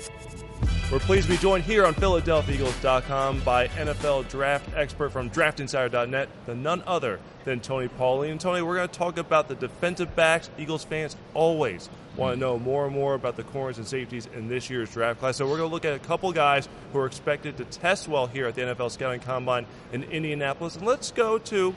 We're pleased to be joined here on PhiladelphiaEagles.com by NFL draft expert from DraftInsider.net, the none other than Tony Pauline. And Tony, we're going to talk about the defensive backs. Eagles fans always want to know more and more about the corners and safeties in this year's draft class. So we're going to look at a couple guys who are expected to test well here at the NFL Scouting Combine in Indianapolis. And let's go to,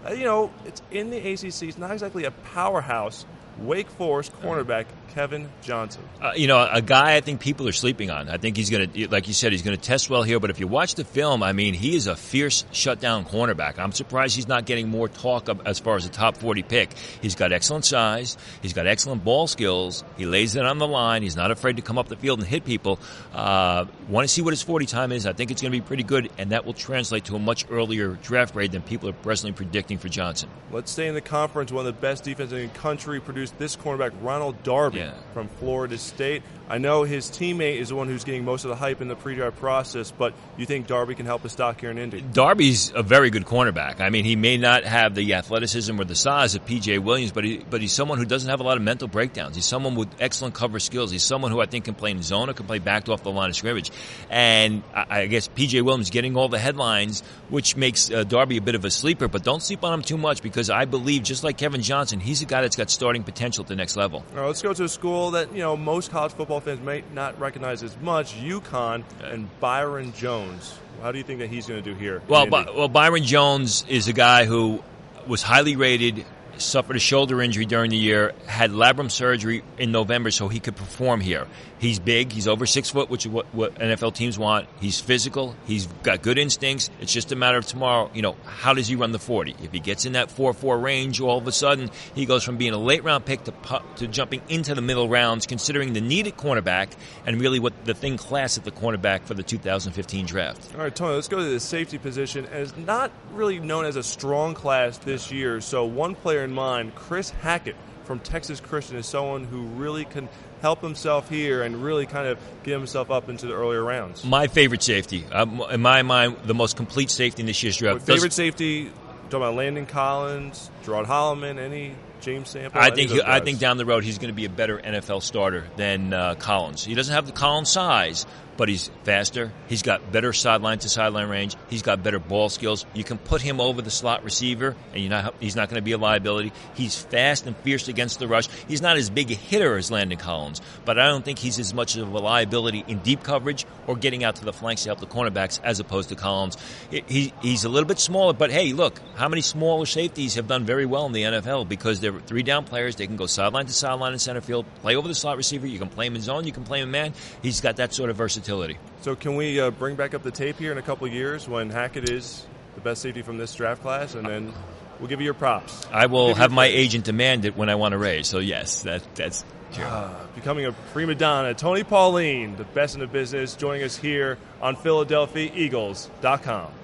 it's in the ACC. It's not exactly a powerhouse. Wake Forest cornerback Kevin Johnson. A guy I think people are sleeping on. I think he's going to, like you said, he's going to test well here. But if you watch the film, he is a fierce shutdown cornerback. I'm surprised he's not getting more talk as far as a top 40 pick. He's got excellent size. He's got excellent ball skills. He lays it on the line. He's not afraid to come up the field and hit people. Want to see what his 40 time is. I think it's going to be pretty good, and that will translate to a much earlier draft grade than people are presently predicting for Johnson. Let's stay in the conference. One of the best defenses in the country produced this cornerback, Ronald Darby from Florida State. I know his teammate is the one who's getting most of the hype in the pre-draft process, but you think Darby can help his stock here in Indy? Darby's a very good cornerback. He may not have the athleticism or the size of P.J. Williams, but he's someone who doesn't have a lot of mental breakdowns. He's someone with excellent cover skills. He's someone who I think can play in zone or can play backed off the line of scrimmage. And I guess P.J. Williams getting all the headlines, which makes Darby a bit of a sleeper, but don't sleep on him too much because I believe, just like Kevin Johnson, he's a guy that's got starting potential at the next level. All right, let's go to a school that most college football fans may not recognize as much, UConn and Byron Jones. How do you think that he's going to do here? Well, Byron Jones is a guy who was highly rated, suffered a shoulder injury during the year, had labrum surgery in November so he could perform here. He's big. He's over 6 foot, which is what NFL teams want. He's physical. He's got good instincts. It's just a matter of tomorrow, how does he run the 40? If he gets in that 4.4 range, all of a sudden he goes from being a late-round pick to jumping into the middle rounds, considering the needed cornerback and really what the thing class at the cornerback for the 2015 draft. All right, Tony, let's go to the safety position. And it's not really known as a strong class this year. So one player in mind, Chris Hackett from Texas Christian, is someone who really can help himself here and really kind of get himself up into the earlier rounds. My favorite safety. In my mind, the most complete safety in this year's draft. Favorite safety, talking about Landon Collins, Gerard Holloman, any James Sample? I think down the road he's going to be a better NFL starter than Collins. He doesn't have the Collins size, but he's faster. He's got better sideline-to-sideline range. He's got better ball skills. You can put him over the slot receiver, and he's not going to be a liability. He's fast and fierce against the rush. He's not as big a hitter as Landon Collins, but I don't think he's as much of a liability in deep coverage or getting out to the flanks to help the cornerbacks as opposed to Collins. He's a little bit smaller, but hey, look, how many smaller safeties have done very well in the NFL because they're 3-down players. They can go sideline to sideline in center field, play over the slot receiver. You can play him in zone. You can play him in man. He's got that sort of versatility. So can we bring back up the tape here in a couple of years when Hackett is the best safety from this draft class, and then we'll give you your props? I will have my agent demand it when I want to raise. So, yes, that's true. Becoming a prima donna, Tony Pauline, the best in the business, joining us here on PhiladelphiaEagles.com.